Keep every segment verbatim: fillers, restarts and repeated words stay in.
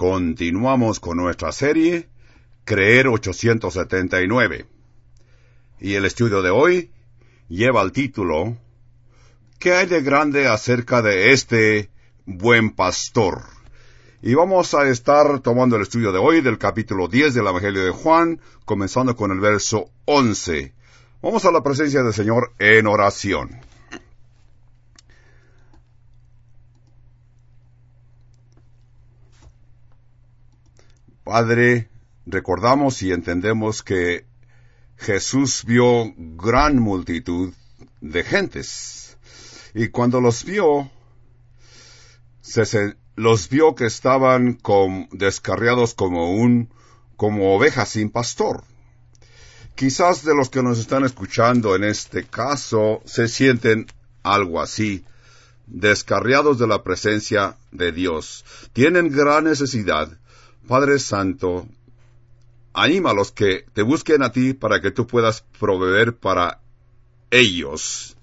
Continuamos con nuestra serie Creer ochocientos setenta y nueve. Y el estudio de hoy lleva el título ¿Qué hay de grande acerca de este buen pastor? Y vamos a estar tomando el estudio de hoy del capítulo diez del Evangelio de Juan, comenzando con el verso once. Vamos a la presencia del Señor en oración. Padre, recordamos y entendemos que Jesús vio gran multitud de gentes. Y cuando los vio, se, se, los vio que estaban com, descarriados como un, como ovejas sin pastor. Quizás de los que nos están escuchando en este caso se sienten algo así, descarriados de la presencia de Dios. Tienen gran necesidad. Padre Santo, anima a los que te busquen a ti para que tú puedas proveer para ellos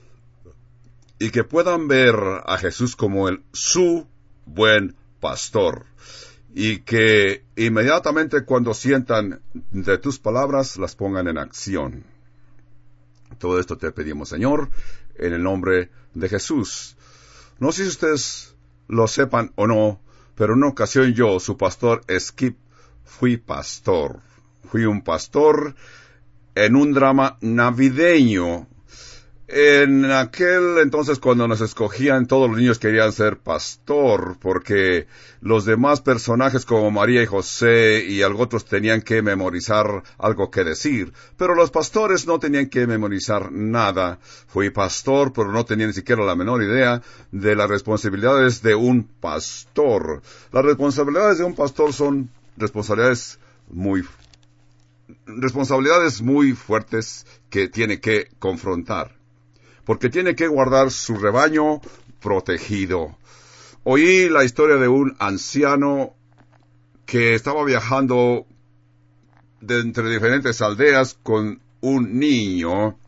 y que puedan ver a Jesús como el su buen pastor y que inmediatamente cuando sientan de tus palabras las pongan en acción. Todo esto te pedimos, Señor, en el nombre de Jesús. No sé si ustedes lo sepan o no, pero en una ocasión yo, su pastor Skip, fui pastor. Fui un pastor en un drama navideño. En aquel entonces cuando nos escogían, todos los niños querían ser pastor, porque los demás personajes como María y José y algo otros tenían que memorizar algo que decir, pero los pastores no tenían que memorizar nada. Fui pastor, pero no tenía ni siquiera la menor idea de las responsabilidades de un pastor. Las responsabilidades de un pastor son responsabilidades muy, responsabilidades muy fuertes que tiene que confrontar, porque tiene que guardar su rebaño protegido. Oí la historia de un anciano que estaba viajando de entre diferentes aldeas con un niño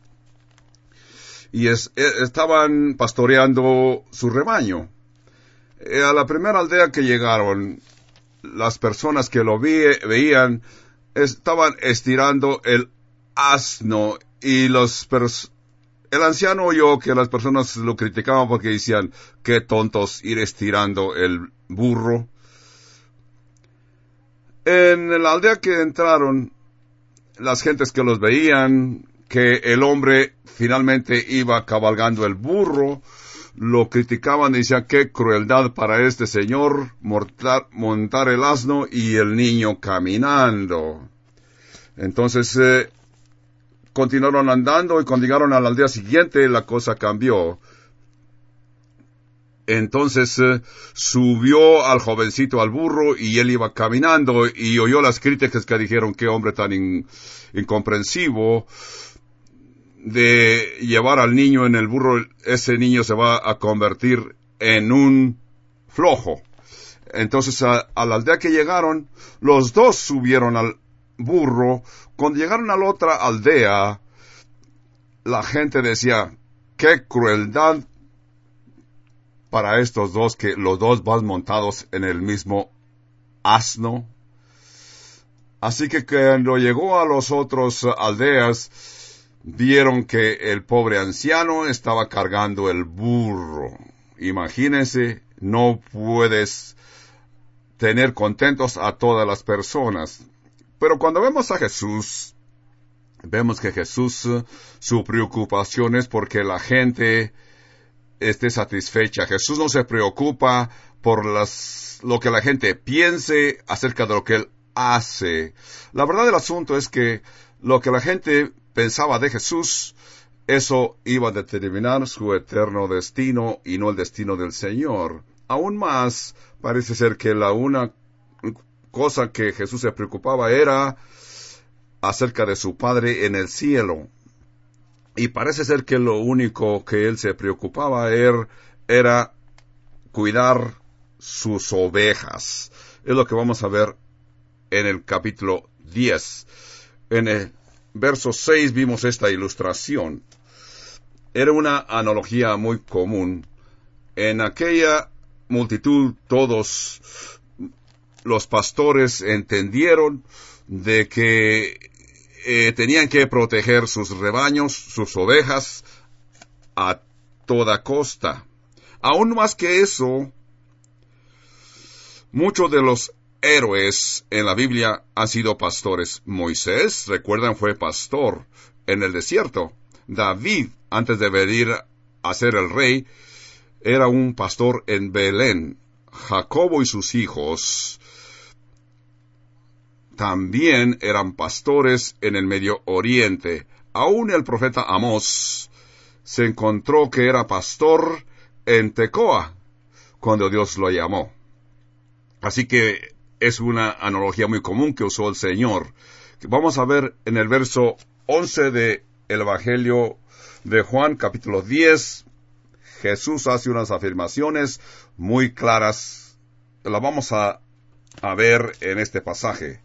y es, estaban pastoreando su rebaño. Eh, a la primera aldea que llegaron, las personas que lo vi, veían estaban estirando el asno y los personas El anciano oyó que las personas lo criticaban porque decían, qué tontos ir estirando el burro. En la aldea que entraron, las gentes que los veían, que el hombre finalmente iba cabalgando el burro, lo criticaban y decían, qué crueldad para este señor montar, montar el asno y el niño caminando. Entonces, eh, continuaron andando y cuando llegaron a la aldea siguiente la cosa cambió. Entonces eh, subió al jovencito al burro y él iba caminando y oyó las críticas que dijeron qué hombre tan in, incomprensivo de llevar al niño en el burro. Ese niño se va a convertir en un flojo. Entonces a, a la aldea que llegaron, los dos subieron al burro. Cuando llegaron a la otra aldea, la gente decía, qué crueldad para estos dos, que los dos van montados en el mismo asno. Así que cuando llegó a los otros aldeas, vieron que el pobre anciano estaba cargando el burro. Imagínense, no puedes tener contentos a todas las personas. Pero cuando vemos a Jesús, vemos que Jesús, su preocupación es porque la gente esté satisfecha. Jesús no se preocupa por las, lo que la gente piense acerca de lo que Él hace. La verdad del asunto es que lo que la gente pensaba de Jesús, eso iba a determinar su eterno destino y no el destino del Señor. Aún más, parece ser que la una cosa que Jesús se preocupaba era acerca de su Padre en el cielo. Y parece ser que lo único que él se preocupaba era, era cuidar sus ovejas. Es lo que vamos a ver en el capítulo diez. En el verso seis vimos esta ilustración. Era una analogía muy común. En aquella multitud todos los pastores entendieron de que eh, tenían que proteger sus rebaños, sus ovejas, a toda costa. Aún más que eso, muchos de los héroes en la Biblia han sido pastores. Moisés, recuerdan, fue pastor en el desierto. David, antes de venir a ser el rey, era un pastor en Belén. Jacobo y sus hijos también eran pastores en el Medio Oriente. Aún el profeta Amós se encontró que era pastor en Tecoa cuando Dios lo llamó. Así que es una analogía muy común que usó el Señor. Vamos a ver en el verso once del Evangelio de Juan, capítulo diez. Jesús hace unas afirmaciones muy claras. Las vamos a, a ver en este pasaje.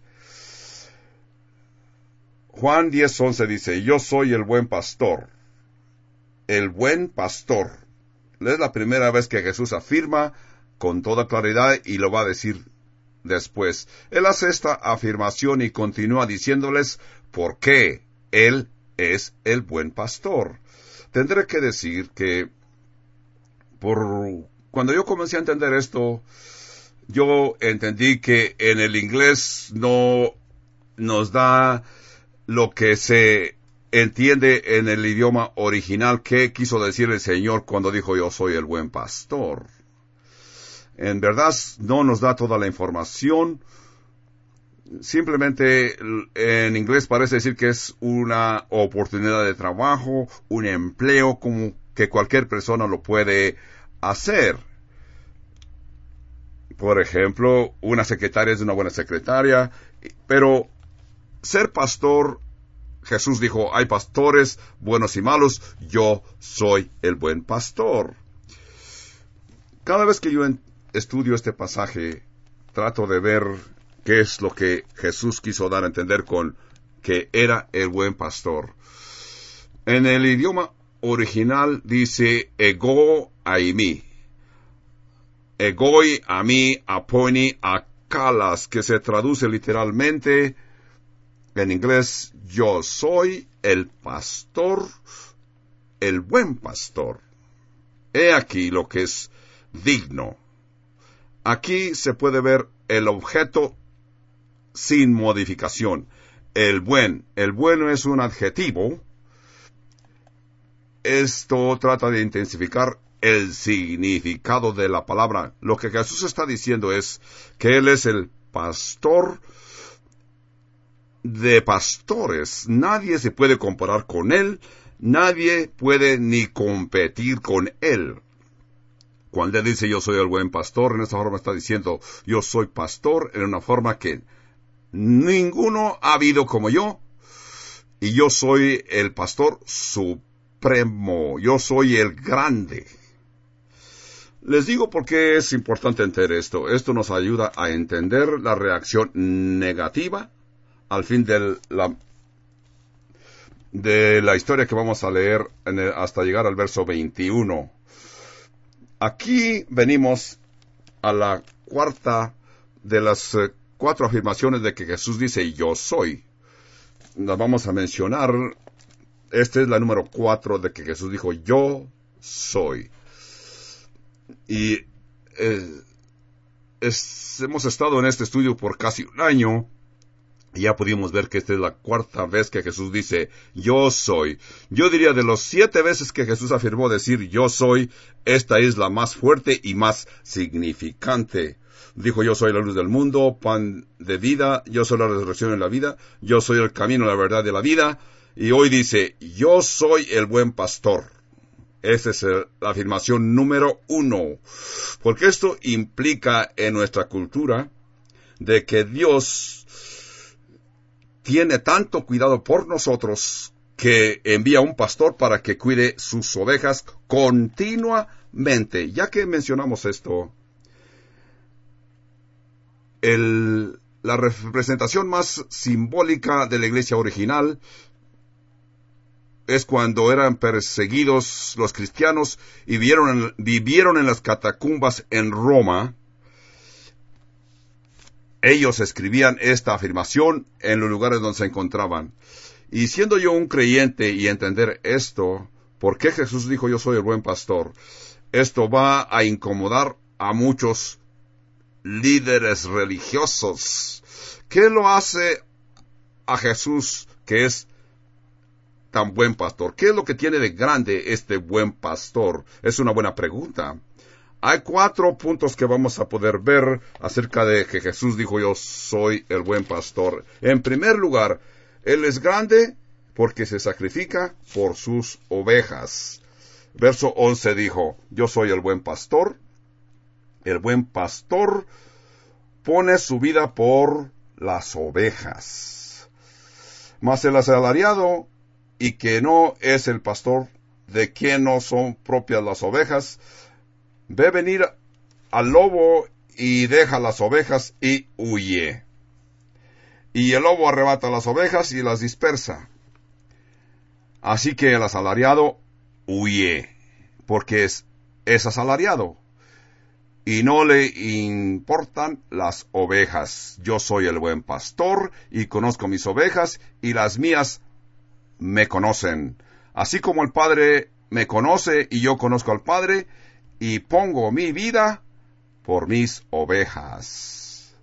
Juan diez, once dice, yo soy el buen pastor. El buen pastor. Es la primera vez que Jesús afirma con toda claridad y lo va a decir después. Él hace esta afirmación y continúa diciéndoles por qué Él es el buen pastor. Tendré que decir que por cuando yo comencé a entender esto, yo entendí que en el inglés no nos da lo que se entiende en el idioma original. ¿Qué quiso decir el Señor cuando dijo yo soy el buen pastor? En verdad no nos da toda la información. Simplemente en inglés parece decir que es una oportunidad de trabajo, un empleo como que cualquier persona lo puede hacer. Por ejemplo, una secretaria es una buena secretaria, pero ser pastor, Jesús dijo, hay pastores buenos y malos, yo soy el buen pastor. Cada vez que yo estudio este pasaje, trato de ver qué es lo que Jesús quiso dar a entender con que era el buen pastor. En el idioma original dice ego aimi. Egoi, ami, aponi, akalas, que se traduce literalmente en inglés, yo soy el pastor, el buen pastor. He aquí lo que es digno. Aquí se puede ver el objeto sin modificación. El buen, el bueno es un adjetivo. Esto trata de intensificar el significado de la palabra. Lo que Jesús está diciendo es que Él es el pastor de pastores. Nadie se puede comparar con Él, nadie puede ni competir con Él. Cuando Él dice yo soy el buen pastor, en esta forma está diciendo yo soy pastor en una forma que ninguno ha habido como yo, y yo soy el pastor supremo, yo soy el grande. Les digo por qué es importante entender esto. Esto nos ayuda a entender la reacción negativa al fin de la, de la historia que vamos a leer en el, hasta llegar al verso veintiuno. Aquí venimos a la cuarta de las eh, cuatro afirmaciones de que Jesús dice yo soy. Las vamos a mencionar. Esta es la número cuatro de que Jesús dijo yo soy. Y eh, es, hemos estado en este estudio por casi un año y ya pudimos ver que esta es la cuarta vez que Jesús dice yo soy. Yo diría de los siete veces que Jesús afirmó decir yo soy, esta es la más fuerte y más significante. Dijo yo soy la luz del mundo, pan de vida, yo soy la resurrección y la vida, yo soy el camino, la verdad y la vida, y hoy dice yo soy el buen pastor. Esa es el, la afirmación número uno. Porque esto implica en nuestra cultura de que Dios tiene tanto cuidado por nosotros que envía un pastor para que cuide sus ovejas continuamente. Ya que mencionamos esto, el, la representación más simbólica de la iglesia original es cuando eran perseguidos los cristianos y vivieron en, vivieron en las catacumbas en Roma. ellos escribían esta afirmación en los lugares donde se encontraban. Y siendo yo un creyente y entender esto, ¿por qué Jesús dijo yo soy el buen pastor? Esto va a incomodar a muchos líderes religiosos. ¿Qué lo hace a Jesús que es tan buen pastor? ¿Qué es lo que tiene de grande este buen pastor? Es una buena pregunta. Hay cuatro puntos que vamos a poder ver acerca de que Jesús dijo yo soy el buen pastor. En primer lugar, Él es grande porque se sacrifica por sus ovejas. Verso once dijo, yo soy el buen pastor. El buen pastor pone su vida por las ovejas. Mas el asalariado, y que no es el pastor, de quien no son propias las ovejas, ve venir al lobo y deja las ovejas y huye. Y el lobo arrebata las ovejas y las dispersa. Así que el asalariado huye, porque es, es asalariado. Y no le importan las ovejas. Yo soy el buen pastor y conozco mis ovejas y las mías me conocen. Así como el Padre me conoce y yo conozco al Padre y pongo mi vida por mis ovejas.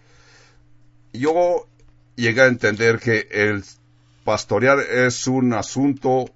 Yo llegué a entender que el pastorear es un asunto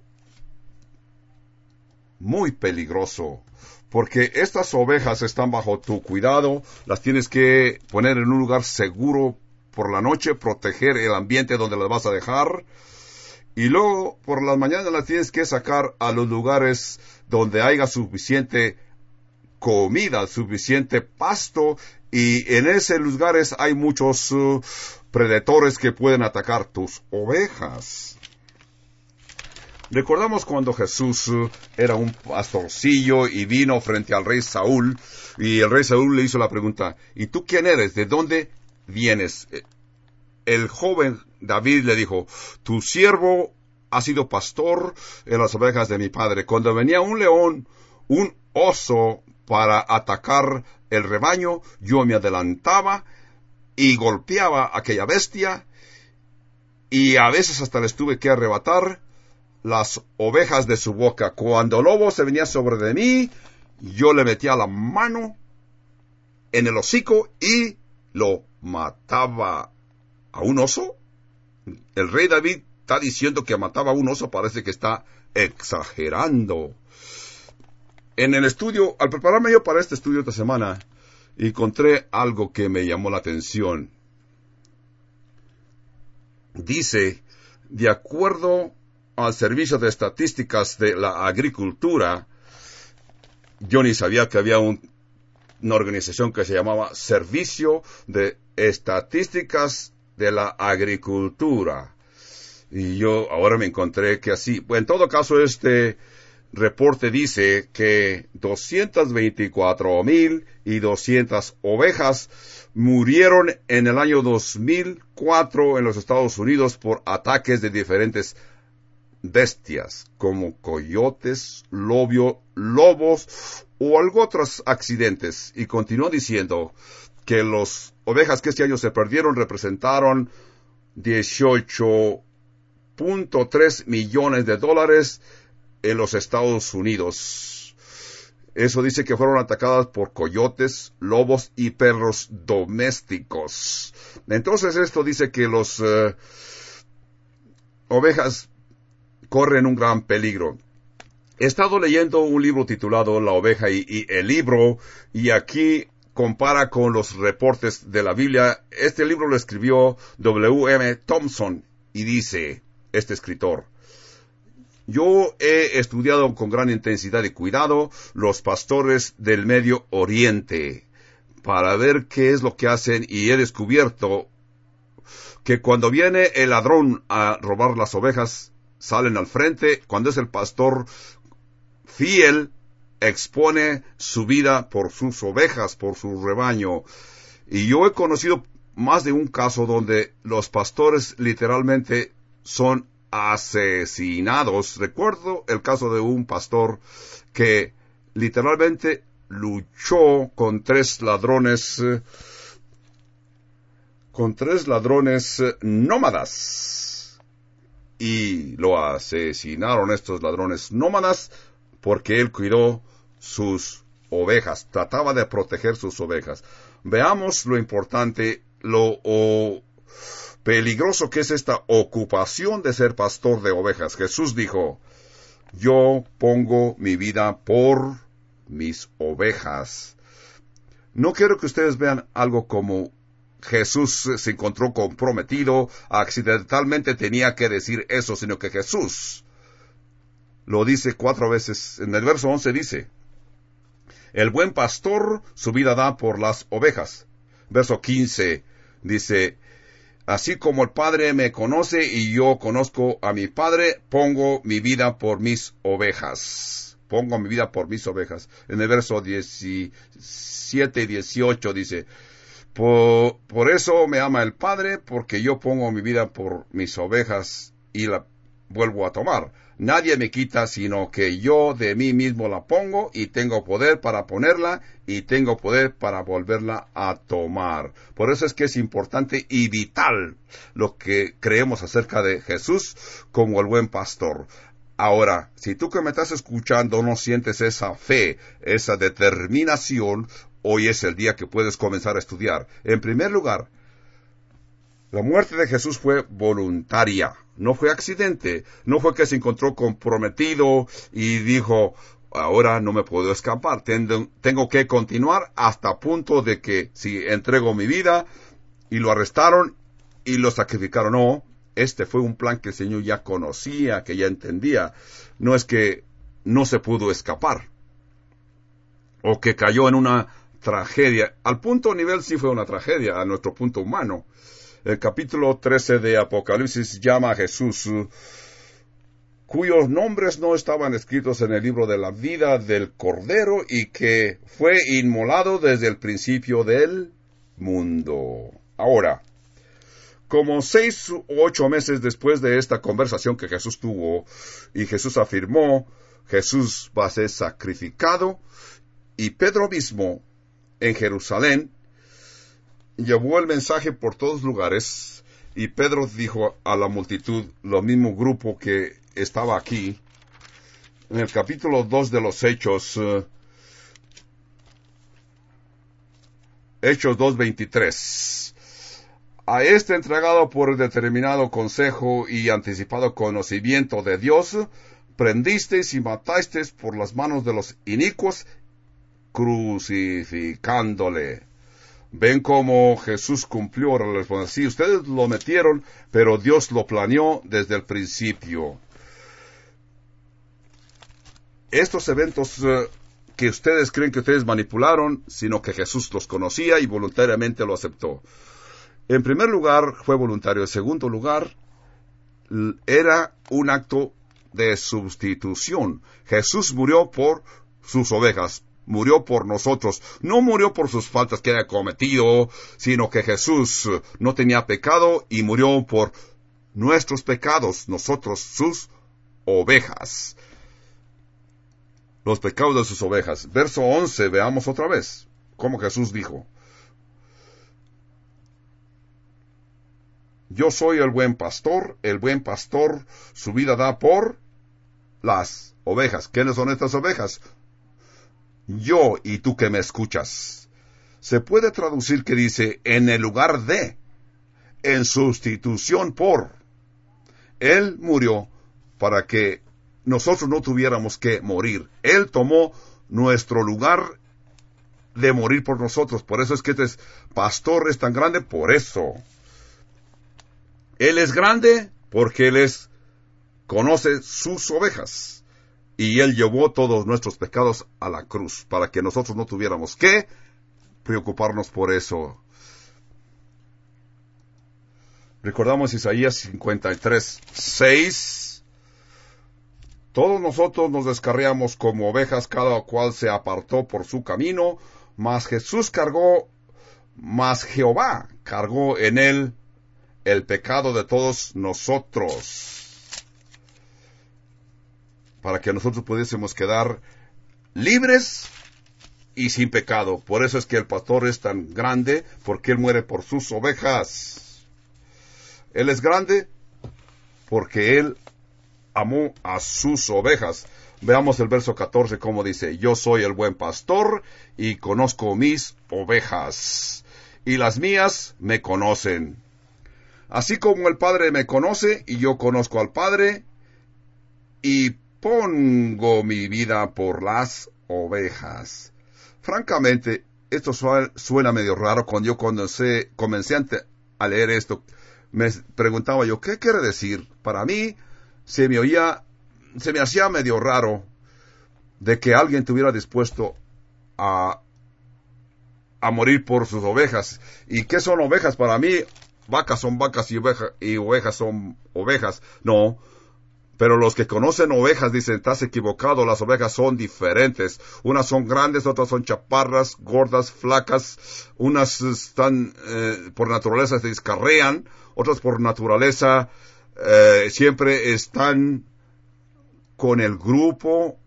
muy peligroso, porque estas ovejas están bajo tu cuidado, las tienes que poner en un lugar seguro por la noche, proteger el ambiente donde las vas a dejar, y luego por las mañanas las tienes que sacar a los lugares donde haya suficiente comida, suficiente pasto, y en esos lugares hay muchos uh, predadores que pueden atacar tus ovejas. Recordamos cuando Jesús uh, era un pastorcillo y vino frente al rey Saúl, y el rey Saúl le hizo la pregunta, ¿y tú quién eres? ¿De dónde vienes? El joven David le dijo, tu siervo ha sido pastor en las ovejas de mi padre. Cuando venía un león, un oso para atacar el rebaño, yo me adelantaba y golpeaba a aquella bestia, y a veces hasta les tuve que arrebatar las ovejas de su boca. Cuando el lobo se venía sobre de mí, yo le metía la mano en el hocico y lo mataba. ¿A un oso? El rey David está diciendo que mataba a un oso, parece que está exagerando. En el estudio, al prepararme yo para este estudio esta semana, encontré algo que me llamó la atención. Dice, de acuerdo al Servicio de Estadísticas de la Agricultura, yo ni sabía que había un, una organización que se llamaba Servicio de Estadísticas de la Agricultura. Y yo ahora me encontré que así, en todo caso este reporte dice que doscientas veinticuatro mil y doscientas ovejas murieron en el año dos mil cuatro en los Estados Unidos por ataques de diferentes bestias, como coyotes, lobio, lobos o algo otros accidentes. Y continuó diciendo que las ovejas que este año se perdieron representaron dieciocho punto tres millones de dólares en los Estados Unidos. Eso dice que fueron atacadas por coyotes, lobos y perros domésticos. Entonces esto dice que los uh, ovejas corren un gran peligro. He estado leyendo un libro titulado La oveja y, y el libro, y aquí compara con los reportes de la Biblia. Este libro lo escribió W M Thompson y dice este escritor: yo he estudiado con gran intensidad y cuidado los pastores del Medio Oriente para ver qué es lo que hacen, y he descubierto que cuando viene el ladrón a robar las ovejas, salen al frente. Cuando es el pastor fiel, expone su vida por sus ovejas, por su rebaño. Y yo he conocido más de un caso donde los pastores literalmente son asesinados. Recuerdo el caso de un pastor que literalmente luchó con tres ladrones con tres ladrones nómadas. Y lo asesinaron estos ladrones nómadas porque él cuidó sus ovejas, trataba de proteger sus ovejas. Veamos lo importante, lo oh, peligroso que es esta ocupación de ser pastor de ovejas. Jesús dijo, yo pongo mi vida por mis ovejas. No quiero que ustedes vean algo como Jesús se encontró comprometido, accidentalmente tenía que decir eso, sino que Jesús lo dice cuatro veces. En el verso once dice, el buen pastor su vida da por las ovejas. Verso quince dice, así como el Padre me conoce y yo conozco a mi Padre, pongo mi vida por mis ovejas. Pongo mi vida por mis ovejas. En el verso diecisiete y dieciocho dice, por, por eso me ama el Padre, porque yo pongo mi vida por mis ovejas y la vuelvo a tomar. Nadie me quita, sino que yo de mí mismo la pongo, y tengo poder para ponerla, y tengo poder para volverla a tomar. Por eso es que es importante y vital lo que creemos acerca de Jesús como el buen pastor. Ahora, si tú que me estás escuchando no sientes esa fe, esa determinación, hoy es el día que puedes comenzar a estudiar. En primer lugar, la muerte de Jesús fue voluntaria, no fue accidente, no fue que se encontró comprometido y dijo, ahora no me puedo escapar, tengo, tengo que continuar hasta punto de que si entrego mi vida, y lo arrestaron y lo sacrificaron. No, este fue un plan que el Señor ya conocía, que ya entendía. No es que no se pudo escapar, o que cayó en una tragedia. Al punto nivel sí fue una tragedia, a nuestro punto humano. El capítulo trece de Apocalipsis llama a Jesús, cuyos nombres no estaban escritos en el libro de la vida del Cordero, y que fue inmolado desde el principio del mundo. Ahora, como seis u ocho meses después de esta conversación que Jesús tuvo, y Jesús afirmó, Jesús va a ser sacrificado, y Pedro mismo, en Jerusalén, llevó el mensaje por todos lugares, y Pedro dijo a la multitud, lo mismo grupo que estaba aquí, en el capítulo dos de los Hechos, uh, Hechos dos veintitrés, a este entregado por el determinado consejo y anticipado conocimiento de Dios, prendisteis y matasteis por las manos de los inicuos, crucificándole. Ven cómo Jesús cumplió la respuesta. Sí, ustedes lo metieron, pero Dios lo planeó desde el principio. Estos eventos uh, que ustedes creen que ustedes manipularon, sino que Jesús los conocía y voluntariamente lo aceptó. En primer lugar, fue voluntario. En segundo lugar, era un acto de sustitución. Jesús murió por sus ovejas. Murió por nosotros, no murió por sus faltas que haya cometido, sino que Jesús no tenía pecado y murió por nuestros pecados, nosotros sus ovejas. Los pecados de sus ovejas. Verso once, veamos otra vez cómo Jesús dijo, yo soy el buen pastor, el buen pastor su vida da por las ovejas. ¿Quiénes son estas ovejas? Yo y tú que me escuchas. Se puede traducir que dice, en el lugar de, en sustitución por. Él murió para que nosotros no tuviéramos que morir. Él tomó nuestro lugar de morir por nosotros. Por eso es que este pastor es tan grande, por eso. Él es grande porque Él es, conoce sus ovejas. Y Él llevó todos nuestros pecados a la cruz, para que nosotros no tuviéramos que preocuparnos por eso. Recordamos Isaías cincuenta y tres, seis. Todos nosotros nos descarriamos como ovejas, cada cual se apartó por su camino, mas Jesús cargó, mas Jehová cargó en Él el pecado de todos nosotros, para que nosotros pudiésemos quedar libres y sin pecado. Por eso es que el pastor es tan grande, porque él muere por sus ovejas. Él es grande porque él amó a sus ovejas. Veamos el verso catorce, como dice: yo soy el buen pastor y conozco mis ovejas, y las mías me conocen. Así como el Padre me conoce y yo conozco al Padre, y pongo mi vida por las ovejas. Francamente, esto suena medio raro. Cuando yo comencé, comencé a leer esto, me preguntaba yo, ¿qué quiere decir? Para mí, se me oía, se me hacía medio raro de que alguien estuviera dispuesto a, a morir por sus ovejas. ¿Y qué son ovejas? Para mí, vacas son vacas y, oveja, y ovejas son ovejas. No. Pero los que conocen ovejas dicen, estás equivocado, las ovejas son diferentes. Unas son grandes, otras son chaparras, gordas, flacas. Unas están, eh, por naturaleza se descarrean, otras por naturaleza eh, siempre están con el grupo.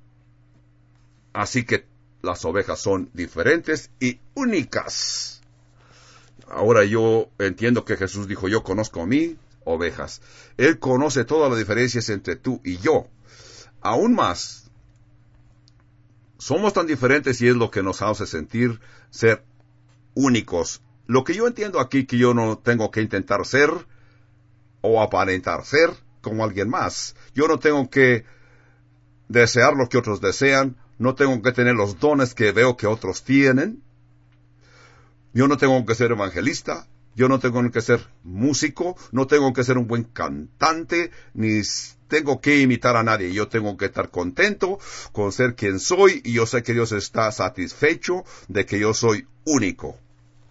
Así que las ovejas son diferentes y únicas. Ahora yo entiendo que Jesús dijo, yo conozco a mí ovejas. Él conoce todas las diferencias entre tú y yo. Aún más, somos tan diferentes y es lo que nos hace sentir ser únicos. Lo que yo entiendo aquí, que yo no tengo que intentar ser o aparentar ser como alguien más. Yo no tengo que desear lo que otros desean. No tengo que tener los dones que veo que otros tienen. Yo no tengo que ser evangelista. Yo no tengo que ser músico, no tengo que ser un buen cantante, ni tengo que imitar a nadie. Yo tengo que estar contento con ser quien soy, y yo sé que Dios está satisfecho de que yo soy único.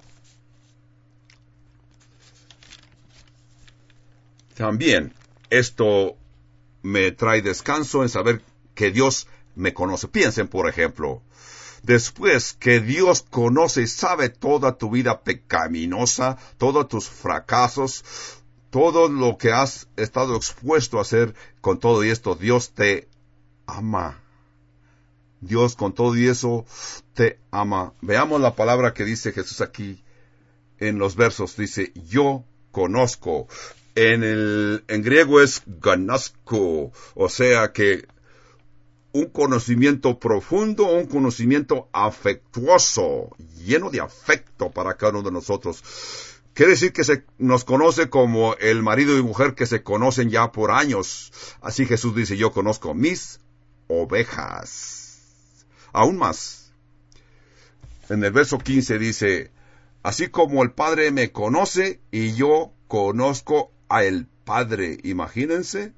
También esto me trae descanso en saber que Dios me conoce. Piensen, por ejemplo, después que Dios conoce y sabe toda tu vida pecaminosa, todos tus fracasos, todo lo que has estado expuesto a hacer, con todo y esto, Dios te ama. Dios con todo y eso te ama. Veamos la palabra que dice Jesús aquí en los versos. Dice, yo conozco. En el, en griego es gnosko, o sea que un conocimiento profundo, un conocimiento afectuoso, lleno de afecto para cada uno de nosotros. Quiere decir que se nos conoce como el marido y mujer que se conocen ya por años. Así Jesús dice, yo conozco mis ovejas. Aún más, en el verso quince dice, así como el Padre me conoce y yo conozco a el Padre. Imagínense.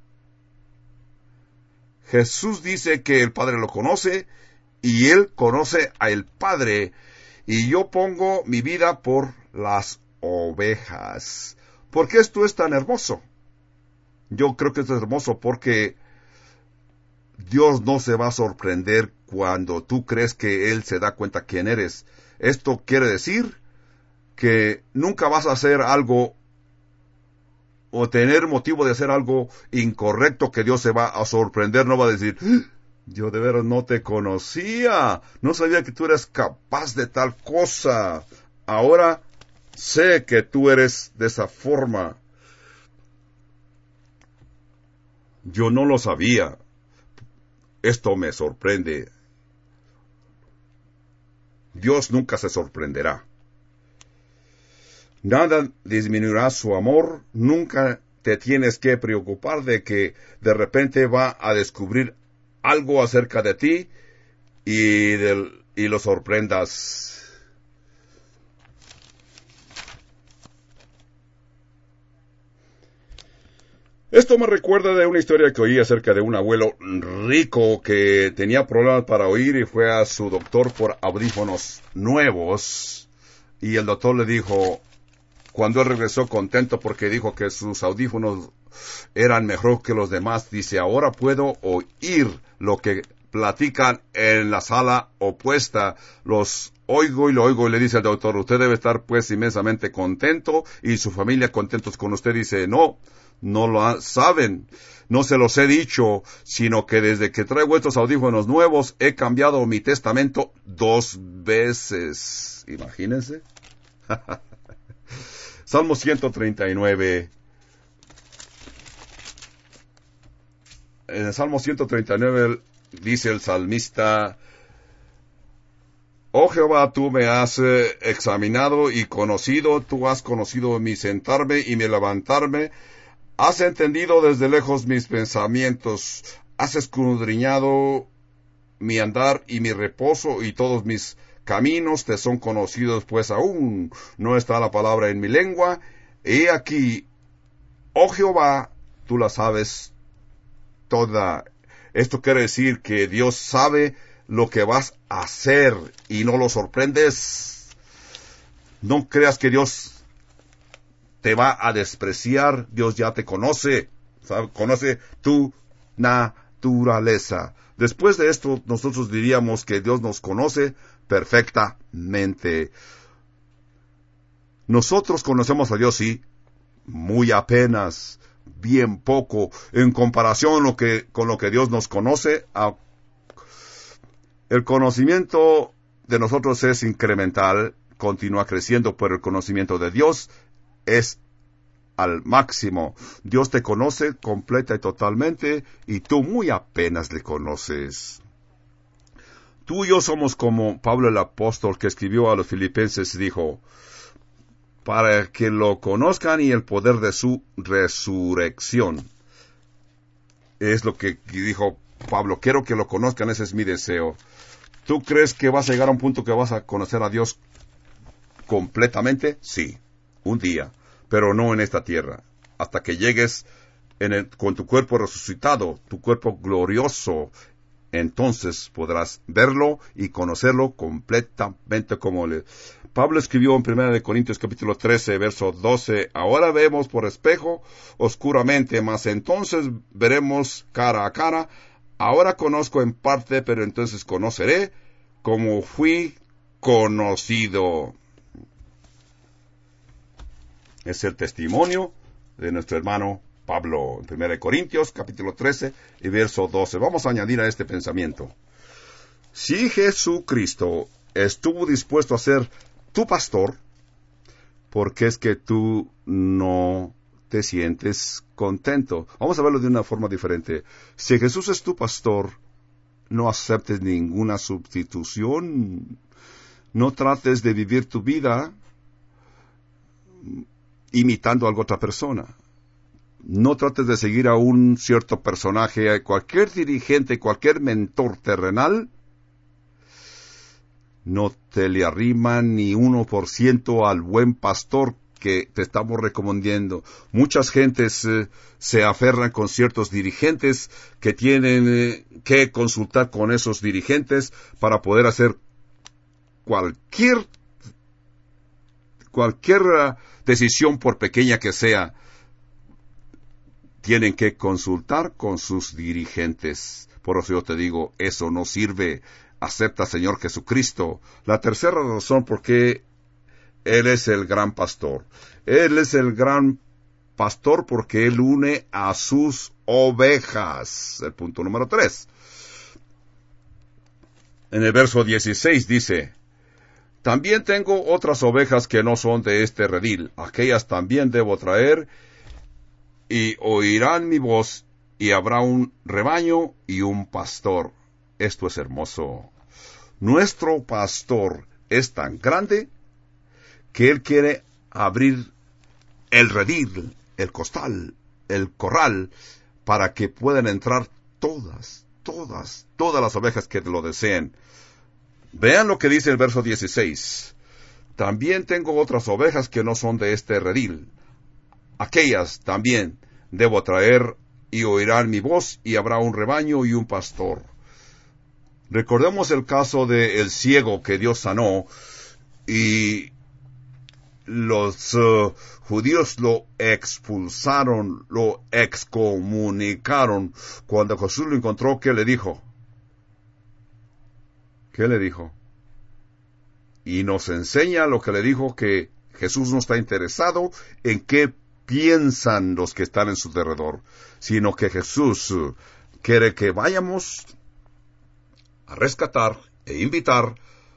Jesús dice que el Padre lo conoce y Él conoce a el Padre, y yo pongo mi vida por las ovejas. ¿Por qué esto es tan hermoso? Yo creo que esto es hermoso porque Dios no se va a sorprender cuando tú crees que Él se da cuenta quién eres. Esto quiere decir que nunca vas a hacer algo o tener motivo de hacer algo incorrecto que Dios se va a sorprender. No va a decir, yo de veras no te conocía, no sabía que tú eres capaz de tal cosa, ahora sé que tú eres de esa forma. Yo no lo sabía. Esto me sorprende. Dios nunca se sorprenderá. Nada disminuirá su amor. Nunca te tienes que preocupar de que de repente va a descubrir algo acerca de ti y, del, y lo sorprendas. Esto me recuerda de una historia que oí acerca de un abuelo rico que tenía problemas para oír y fue a su doctor por audífonos nuevos, y el doctor le dijo, cuando él regresó contento porque dijo que sus audífonos eran mejor que los demás, dice, ahora puedo oír lo que platican en la sala opuesta los oigo y lo oigo y le dice al doctor, usted debe estar pues inmensamente contento y su familia contentos con usted. Dice, no, no lo ha- saben, no se los he dicho, sino que desde que traigo estos audífonos nuevos he cambiado mi testamento dos veces. Imagínense. Salmo ciento treinta y nueve. En el Salmo ciento treinta y nueve dice el salmista, oh Jehová, tú me has eh, examinado y conocido, tú has conocido mi sentarme y mi levantarme, has entendido desde lejos mis pensamientos, has escudriñado mi andar y mi reposo, y todos mis caminos te son conocidos, pues aún no está la palabra en mi lengua. He aquí, oh Jehová, tú la sabes toda. Esto quiere decir que Dios sabe lo que vas a hacer y no lo sorprendes. No creas que Dios te va a despreciar. Dios ya te conoce, ¿sabe? Conoce tu naturaleza. Después de esto, nosotros diríamos que Dios nos conoce perfectamente. Nosotros conocemos a Dios, sí, muy apenas, bien poco, en comparación lo que, con lo que Dios nos conoce. A, el conocimiento de nosotros es incremental, continúa creciendo, pero el conocimiento de Dios es al máximo. Dios te conoce completa y totalmente, y tú muy apenas le conoces. Tú y yo somos como Pablo el apóstol, que escribió a los filipenses y dijo, para que lo conozcan y el poder de su resurrección. Es lo que dijo Pablo, quiero que lo conozcan, ese es mi deseo. ¿Tú crees que vas a llegar a un punto que vas a conocer a Dios completamente? Sí, un día, pero no en esta tierra. Hasta que llegues en el, con tu cuerpo resucitado, tu cuerpo glorioso, entonces podrás verlo y conocerlo completamente como le... Pablo escribió en primera de Corintios capítulo trece, verso doce, ahora vemos por espejo oscuramente, mas entonces veremos cara a cara. Ahora conozco en parte, pero entonces conoceré como fui conocido. Es el testimonio de nuestro hermano Pablo, en primera de Corintios, capítulo trece y verso doce. Vamos a añadir a este pensamiento. Si Jesucristo estuvo dispuesto a ser tu pastor, ¿por qué es que tú no te sientes contento? Vamos a verlo de una forma diferente. Si Jesús es tu pastor, no aceptes ninguna sustitución. No trates de vivir tu vida imitando a otra persona. No trates de seguir a un cierto personaje, cualquier dirigente, cualquier mentor terrenal. No te le arrima ni uno por ciento al buen pastor que te estamos recomendando. Muchas gentes eh, se aferran con ciertos dirigentes que tienen eh, que consultar con esos dirigentes para poder hacer cualquier cualquier uh, decisión, por pequeña que sea. Tienen que consultar con sus dirigentes. Por eso yo te digo, eso no sirve. Acepta, Señor Jesucristo. La tercera razón por qué Él es el gran pastor. Él es el gran pastor porque Él une a sus ovejas. El punto número tres. En el verso dieciséis dice, también tengo otras ovejas que no son de este redil. Aquellas también debo traer, y oirán mi voz, y habrá un rebaño y un pastor. Esto es hermoso. Nuestro pastor es tan grande que Él quiere abrir el redil, el costal, el corral, para que puedan entrar todas, todas, todas las ovejas que lo deseen. Vean lo que dice el verso dieciséis. También tengo otras ovejas que no son de este redil. Aquellas también debo traer, y oirán mi voz, y habrá un rebaño y un pastor. Recordemos el caso de el ciego que Dios sanó, y los uh, judíos lo expulsaron, lo excomunicaron. Cuando Jesús lo encontró, ¿qué le dijo? ¿Qué le dijo? Y nos enseña lo que le dijo, que Jesús no está interesado en qué piensan los que están en su derredor, sino que Jesús quiere que vayamos a rescatar e invitar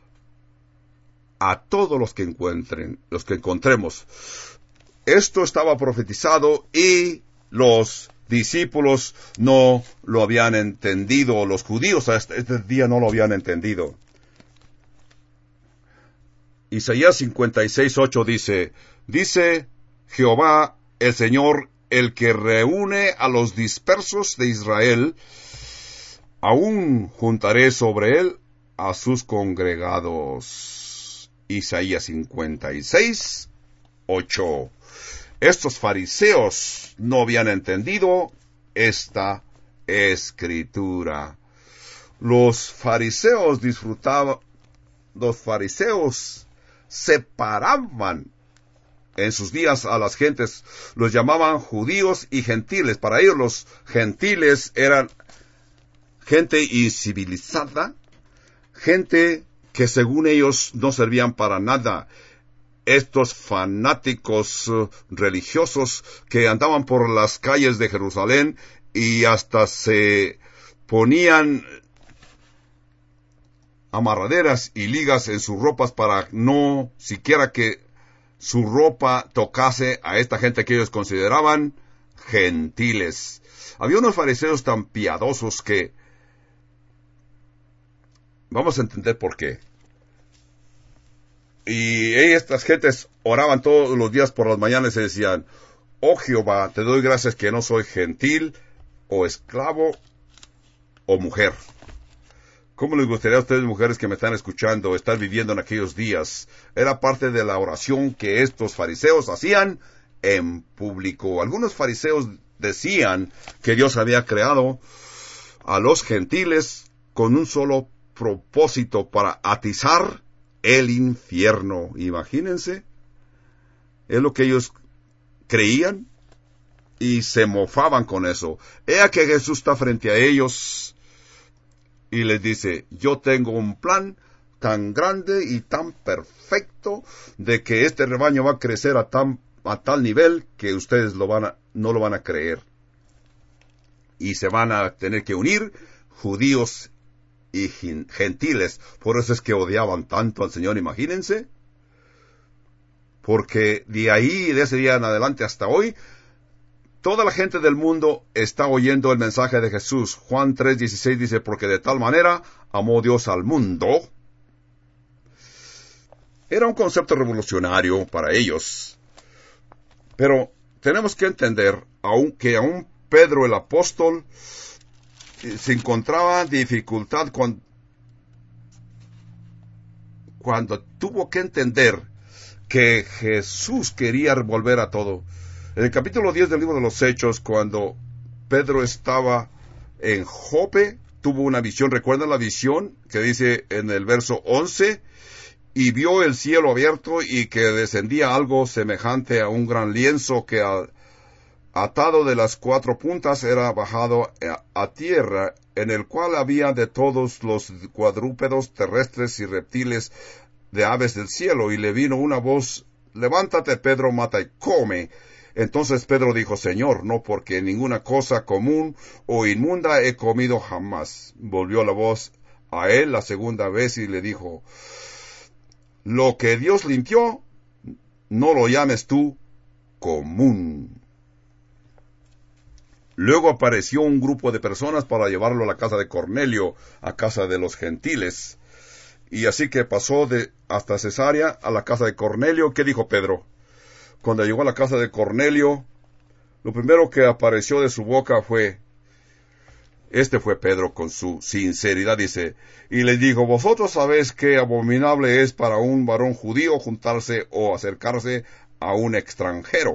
a todos los que encuentren, los que encontremos. Esto estaba profetizado y los discípulos no lo habían entendido, los judíos hasta este día no lo habían entendido. Isaías cincuenta y seis, ocho dice, dice Jehová el Señor, el que reúne a los dispersos de Israel, aún juntaré sobre él a sus congregados. Isaías cincuenta y seis, ocho. Estos fariseos no habían entendido esta escritura. Los fariseos disfrutaban, los fariseos separaban en sus días a las gentes, los llamaban judíos y gentiles. Para ellos los gentiles eran gente incivilizada, gente que según ellos no servían para nada. Estos fanáticos uh, religiosos que andaban por las calles de Jerusalén y hasta se ponían amarraderas y ligas en sus ropas para no siquiera que su ropa tocase a esta gente que ellos consideraban gentiles. Había unos fariseos tan piadosos que vamos a entender por qué. Y estas gentes oraban todos los días por las mañanas y decían, oh Jehová, te doy gracias que no soy gentil, o esclavo, o mujer. ¿Cómo les gustaría a ustedes, mujeres que me están escuchando, estar viviendo en aquellos días? Era parte de la oración que estos fariseos hacían en público. Algunos fariseos decían que Dios había creado a los gentiles con un solo propósito, para atizar el infierno. Imagínense, es lo que ellos creían y se mofaban con eso. He que Jesús está frente a ellos y les dice, yo tengo un plan tan grande y tan perfecto de que este rebaño va a crecer a, tan, a tal nivel que ustedes lo van a, no lo van a creer. Y se van a tener que unir judíos y gentiles. Por eso es que odiaban tanto al Señor, imagínense. Porque de ahí, de ese día en adelante hasta hoy, toda la gente del mundo está oyendo el mensaje de Jesús. Juan tres dieciséis dice, porque de tal manera amó Dios al mundo. Era un concepto revolucionario para ellos. Pero tenemos que entender aun, que aún Pedro el apóstol se encontraba dificultad cuando, cuando tuvo que entender que Jesús quería volver a todo. En el capítulo diez del libro de los Hechos, cuando Pedro estaba en Jope, tuvo una visión. ¿Recuerdan la visión que dice en el verso once? Y vio el cielo abierto y que descendía algo semejante a un gran lienzo que al atado de las cuatro puntas era bajado a tierra, en el cual había de todos los cuadrúpedos terrestres y reptiles de aves del cielo, y le vino una voz, levántate Pedro, mata y come. Entonces Pedro dijo, Señor, no, porque ninguna cosa común o inmunda he comido jamás. Volvió la voz a él la segunda vez y le dijo, lo que Dios limpió, no lo llames tú común. Luego apareció un grupo de personas para llevarlo a la casa de Cornelio, a casa de los gentiles. Y así que pasó de hasta Cesarea a la casa de Cornelio. ¿Qué dijo Pedro? Cuando llegó a la casa de Cornelio, lo primero que apareció de su boca fue, este fue Pedro con su sinceridad, dice, y les dijo, vosotros sabéis qué abominable es para un varón judío juntarse o acercarse a un extranjero.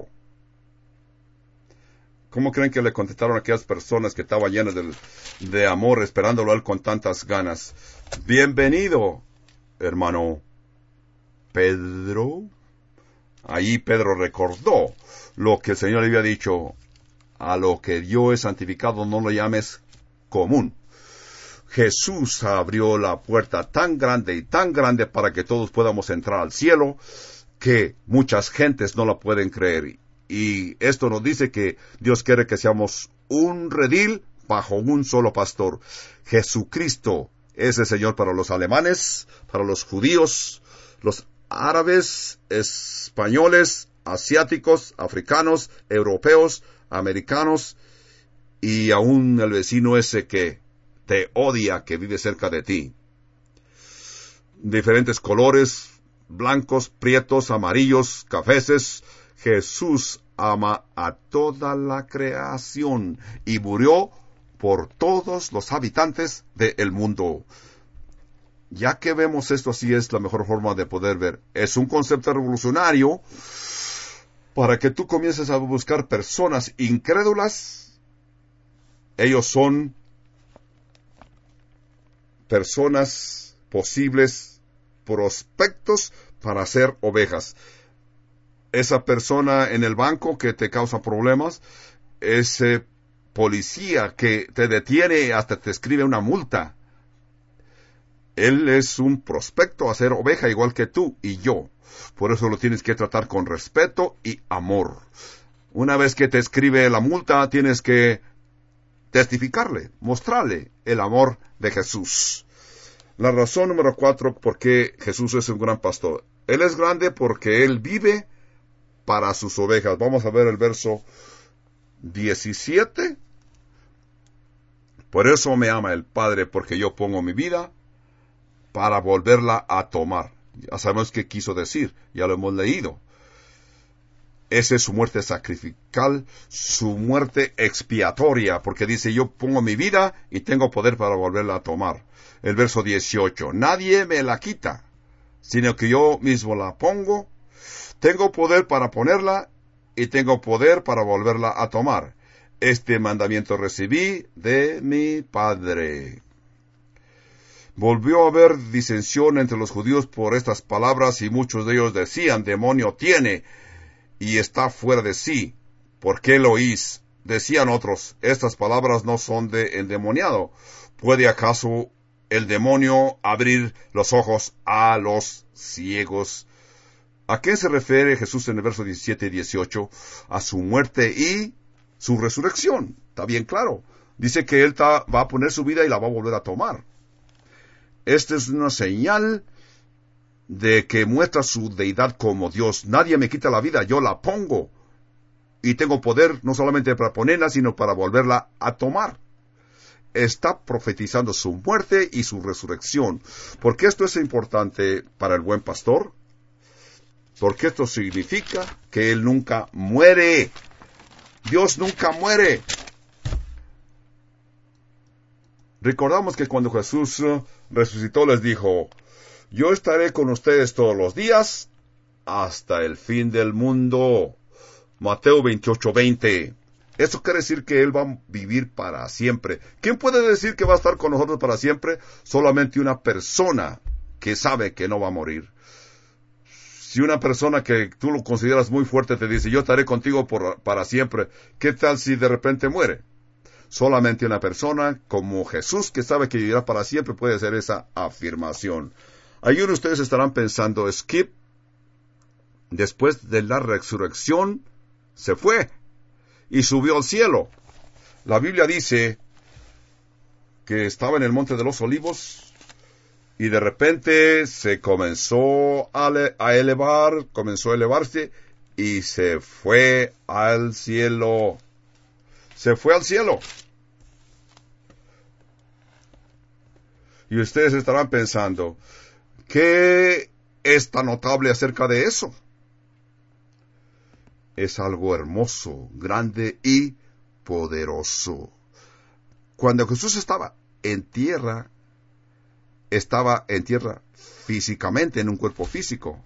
¿Cómo creen que le contestaron a aquellas personas que estaban llenas de, de amor, esperándolo a él con tantas ganas? Bienvenido, hermano Pedro. Allí Pedro recordó lo que el Señor le había dicho, a lo que Dios es santificado no lo llames común. Jesús abrió la puerta tan grande y tan grande para que todos podamos entrar al cielo, que muchas gentes no la pueden creer. Y esto nos dice que Dios quiere que seamos un redil bajo un solo pastor. Jesucristo es el Señor para los alemanes, para los judíos, los árabes, españoles, asiáticos, africanos, europeos, americanos, y aún el vecino ese que te odia, que vive cerca de ti. Diferentes colores, blancos, prietos, amarillos, cafeses. Jesús ama a toda la creación y murió por todos los habitantes del mundo. Ya que vemos esto así, es la mejor forma de poder ver. Es un concepto revolucionario para que tú comiences a buscar personas incrédulas. Ellos son personas posibles, prospectos para ser ovejas. Esa persona en el banco que te causa problemas, ese policía que te detiene hasta te escribe una multa, él es un prospecto a ser oveja igual que tú y yo. Por eso lo tienes que tratar con respeto y amor. Una vez que te escribe la multa, tienes que testificarle, mostrarle el amor de Jesús. La razón número cuatro por qué Jesús es un gran pastor. Él es grande porque Él vive para sus ovejas. Vamos a ver el verso diecisiete. Por eso me ama el Padre, porque yo pongo mi vida para volverla a tomar. Ya sabemos qué quiso decir, ya lo hemos leído. Esa es su muerte sacrificial, su muerte expiatoria, porque dice, yo pongo mi vida y tengo poder para volverla a tomar. El verso dieciocho, nadie me la quita, sino que yo mismo la pongo. Tengo poder para ponerla y tengo poder para volverla a tomar. Este mandamiento recibí de mi Padre. Volvió a haber disensión entre los judíos por estas palabras y muchos de ellos decían, demonio tiene y está fuera de sí. ¿Por qué lo oís? Decían otros, estas palabras no son de endemoniado. ¿Puede acaso el demonio abrir los ojos a los ciegos? ¿A qué se refiere Jesús en el verso diecisiete y dieciocho? A su muerte y su resurrección. Está bien claro. Dice que Él ta, va a poner su vida y la va a volver a tomar. Esta es una señal de que muestra su deidad como Dios. Nadie me quita la vida, yo la pongo. Y tengo poder no solamente para ponerla, sino para volverla a tomar. Está profetizando su muerte y su resurrección. ¿Por qué esto es importante para el buen pastor? Porque esto significa que Él nunca muere. Dios nunca muere. Recordamos que cuando Jesús resucitó les dijo, yo estaré con ustedes todos los días hasta el fin del mundo. Mateo veintiocho veinte. Eso quiere decir que Él va a vivir para siempre. ¿Quién puede decir que va a estar con nosotros para siempre? Solamente una persona que sabe que no va a morir. Si una persona que tú lo consideras muy fuerte te dice, yo estaré contigo por, para siempre, ¿qué tal si de repente muere? Solamente una persona como Jesús, que sabe que vivirá para siempre, puede hacer esa afirmación. Algunos de ustedes estarán pensando, Skip, después de la resurrección, se fue y subió al cielo. La Biblia dice que estaba en el monte de los olivos y de repente se comenzó a, le- a elevar, comenzó a elevarse y se fue al cielo. Se fue al cielo. Y ustedes estarán pensando, ¿qué es tan notable acerca de eso? Es algo hermoso, grande y poderoso. Cuando Jesús estaba en tierra, estaba en tierra físicamente, en un cuerpo físico.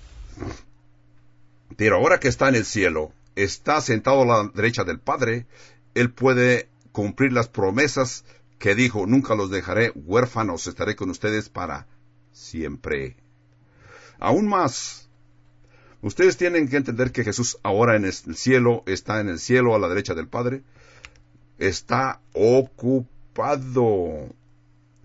Pero ahora que está en el cielo, está sentado a la derecha del Padre, Él puede cumplir las promesas que dijo, nunca los dejaré huérfanos, estaré con ustedes para siempre. Aún más, ustedes tienen que entender que Jesús ahora en el cielo, está en el cielo a la derecha del Padre, está ocupado.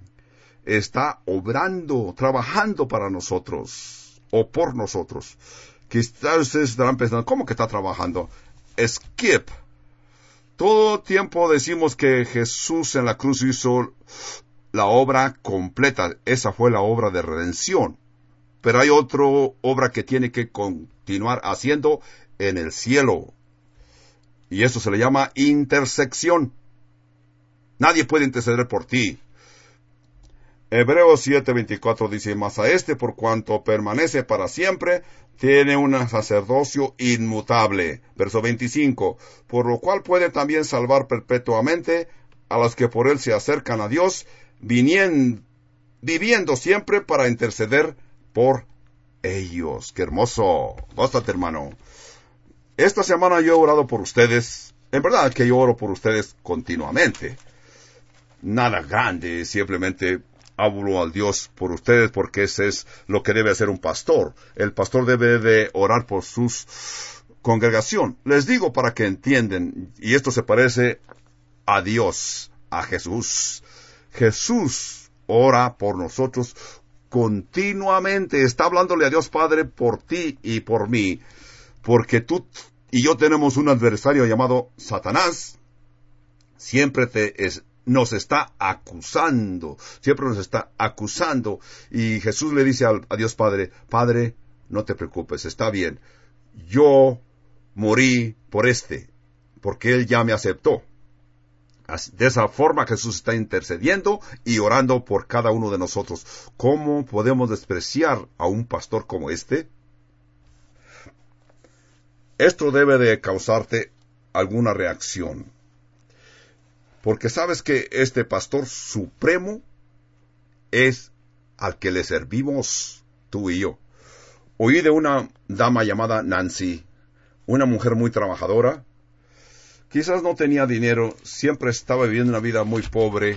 está obrando, trabajando para nosotros, o por nosotros. Quizás ustedes estarán pensando, ¿cómo que está trabajando? Skip. Todo tiempo decimos que Jesús en la cruz hizo la obra completa. Esa fue la obra de redención. Pero hay otra obra que tiene que continuar haciendo en el cielo. Y eso se le llama intersección. Nadie puede interceder por ti. Hebreos siete veinticuatro dice, mas a este por cuanto permanece para siempre, tiene un sacerdocio inmutable. Verso veinticinco, por lo cual puede también salvar perpetuamente a los que por él se acercan a Dios, viniendo, viviendo siempre para interceder por ellos. ¡Qué hermoso! Bástate, hermano. Esta semana yo he orado por ustedes. En verdad que yo oro por ustedes continuamente. Nada grande, simplemente hablo al Dios por ustedes porque ese es lo que debe hacer un pastor. El pastor debe de orar por su congregación. Les digo para que entiendan, y esto se parece a Dios, a Jesús. Jesús ora por nosotros continuamente. Está hablándole a Dios Padre por ti y por mí. Porque tú y yo tenemos un adversario llamado Satanás. Siempre te es, nos está acusando. Siempre nos está acusando. Y Jesús le dice a, a Dios Padre, Padre, no te preocupes, está bien. Yo morí por este, porque Él ya me aceptó. De esa forma Jesús está intercediendo y orando por cada uno de nosotros. ¿Cómo podemos despreciar a un pastor como este? Esto debe de causarte alguna reacción. Porque sabes que este pastor supremo es al que le servimos tú y yo. Oí de una dama llamada Nancy, una mujer muy trabajadora. Quizás no tenía dinero, siempre estaba viviendo una vida muy pobre.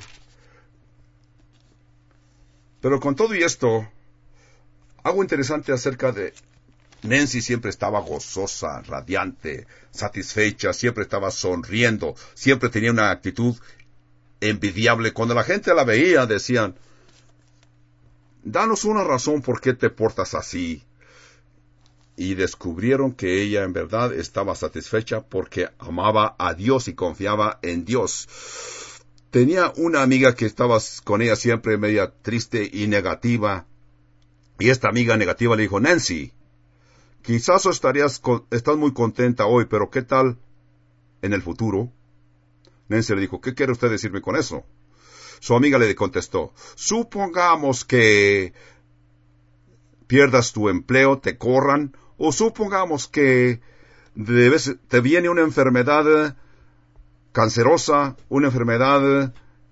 Pero con todo y esto, algo interesante acerca de Nancy, siempre estaba gozosa, radiante, satisfecha, siempre estaba sonriendo, siempre tenía una actitud envidiable. Cuando la gente la veía, decían, danos una razón por qué te portas así. Y descubrieron que ella en verdad estaba satisfecha porque amaba a Dios y confiaba en Dios. Tenía una amiga que estaba con ella siempre media triste y negativa. Y esta amiga negativa le dijo, Nancy, quizás estarías, estás muy contenta hoy, pero ¿qué tal en el futuro? Nancy le dijo, ¿qué quiere usted decirme con eso? Su amiga le contestó, supongamos que pierdas tu empleo, te corran, o supongamos que debes, te viene una enfermedad cancerosa, una enfermedad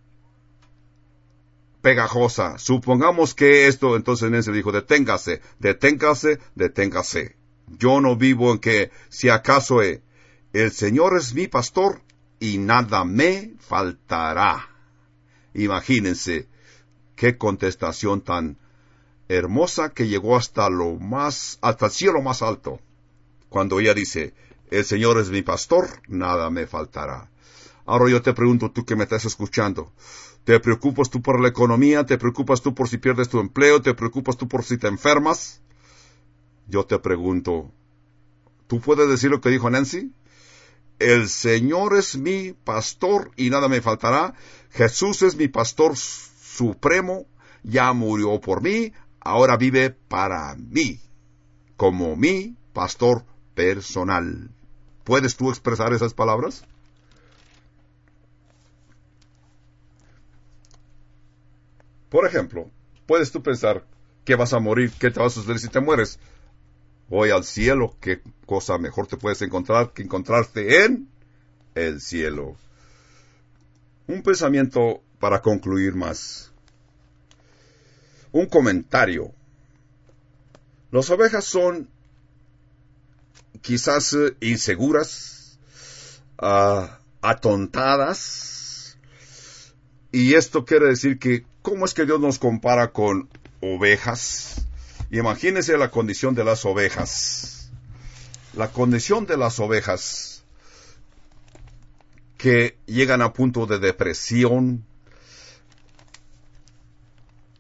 pegajosa. Supongamos que esto, entonces Nancy dijo, deténgase, deténgase, deténgase. Yo no vivo en que, si acaso he, el Señor es mi pastor y nada me faltará. Imagínense qué contestación tan hermosa que llegó hasta lo más, hasta el cielo más alto. Cuando ella dice, el Señor es mi pastor, nada me faltará. Ahora yo te pregunto, tú que me estás escuchando, ¿te preocupas tú por la economía? ¿Te preocupas tú por si pierdes tu empleo? ¿Te preocupas tú por si te enfermas? Yo te pregunto, ¿tú puedes decir lo que dijo Nancy? El Señor es mi pastor y nada me faltará. Jesús es mi pastor supremo, ya murió por mí, ahora vive para mí, como mi pastor personal. ¿Puedes tú expresar esas palabras? Por ejemplo, puedes tú pensar que vas a morir, que te va a suceder si te mueres. Voy al cielo, ¿qué cosa mejor te puedes encontrar que encontrarte en el cielo? Un pensamiento para concluir más. Un comentario. Las ovejas son quizás uh, inseguras, uh, atontadas, y esto quiere decir que, ¿cómo es que Dios nos compara con ovejas? Imagínense la condición de las ovejas. La condición de las ovejas que llegan a punto de depresión,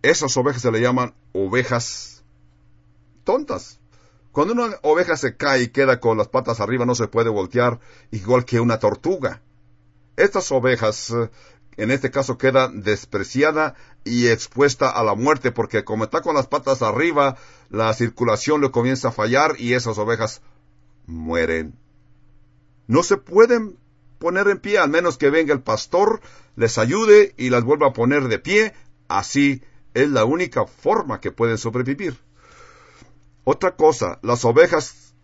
Esas ovejas se le llaman ovejas tontas. Cuando una oveja se cae y queda con las patas arriba, no se puede voltear, igual que una tortuga. Estas ovejas, en este caso, queda despreciada y expuesta a la muerte, porque como está con las patas arriba, la circulación le comienza a fallar y esas ovejas mueren. No se pueden poner en pie, al menos que venga el pastor, les ayude y las vuelva a poner de pie. Así es la única forma que pueden sobrevivir. Otra cosa, las ovejas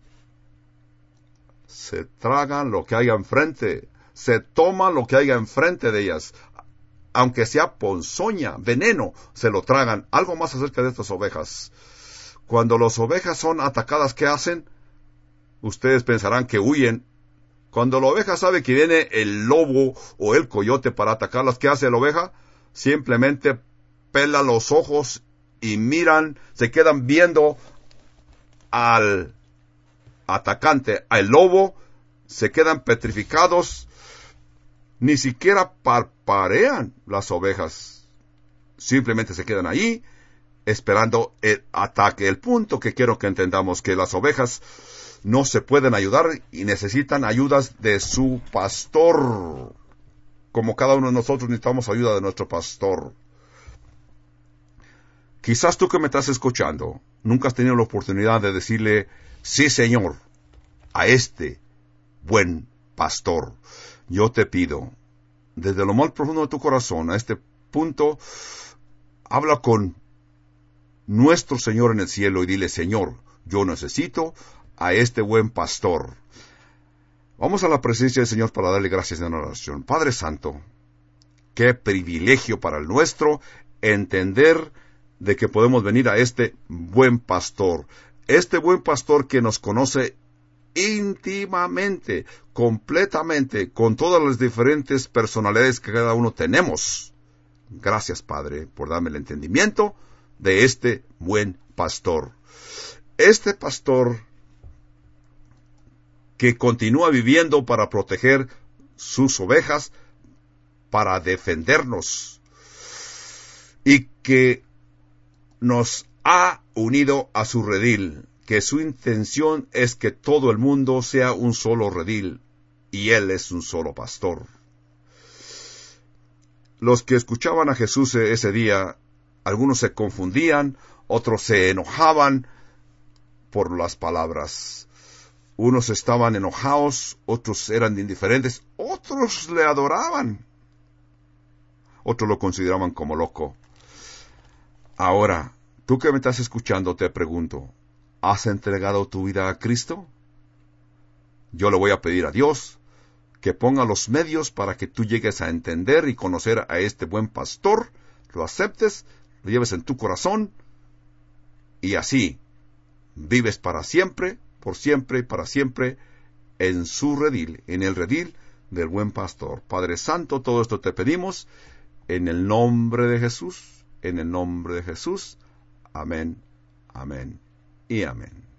se tragan lo que haya enfrente, se toman lo que haya enfrente de ellas, aunque sea ponzoña, veneno, se lo tragan. Algo más acerca de estas ovejas. Cuando las ovejas son atacadas, ¿qué hacen? Ustedes pensarán que huyen. Cuando la oveja sabe que viene el lobo o el coyote para atacarlas, ¿qué hace la oveja? Simplemente pela los ojos y miran, se quedan viendo al atacante, al lobo, se quedan petrificados, ni siquiera parpadean las ovejas, simplemente se quedan ahí esperando el ataque. El punto que quiero que entendamos, que las ovejas no se pueden ayudar y necesitan ayudas de su pastor, como cada uno de nosotros necesitamos ayuda de nuestro pastor. Quizás tú que me estás escuchando, nunca has tenido la oportunidad de decirle, sí Señor, a este buen pastor. Yo te pido, desde lo más profundo de tu corazón, a este punto, habla con nuestro Señor en el cielo y dile, Señor, yo necesito a este buen pastor. Vamos a la presencia del Señor para darle gracias en oración. Padre Santo, qué privilegio para el nuestro entender de que podemos venir a este buen pastor. Este buen pastor que nos conoce íntimamente, completamente, con todas las diferentes personalidades que cada uno tenemos. Gracias, Padre, por darme el entendimiento de este buen pastor. Este pastor que continúa viviendo para proteger sus ovejas, para defendernos, y que nos ha unido a su redil, que su intención es que todo el mundo sea un solo redil, y Él es un solo pastor. Los que escuchaban a Jesús ese día, algunos se confundían, otros se enojaban por las palabras. Unos estaban enojados, otros eran indiferentes, otros le adoraban, otros lo consideraban como loco. Ahora, tú que me estás escuchando, te pregunto, ¿has entregado tu vida a Cristo? Yo le voy a pedir a Dios que ponga los medios para que tú llegues a entender y conocer a este buen pastor, lo aceptes, lo lleves en tu corazón, y así vives para siempre, por siempre y para siempre, en su redil, en el redil del buen pastor. Padre Santo, todo esto te pedimos, en el nombre de Jesús, en el nombre de Jesús. Amén, amén y amén.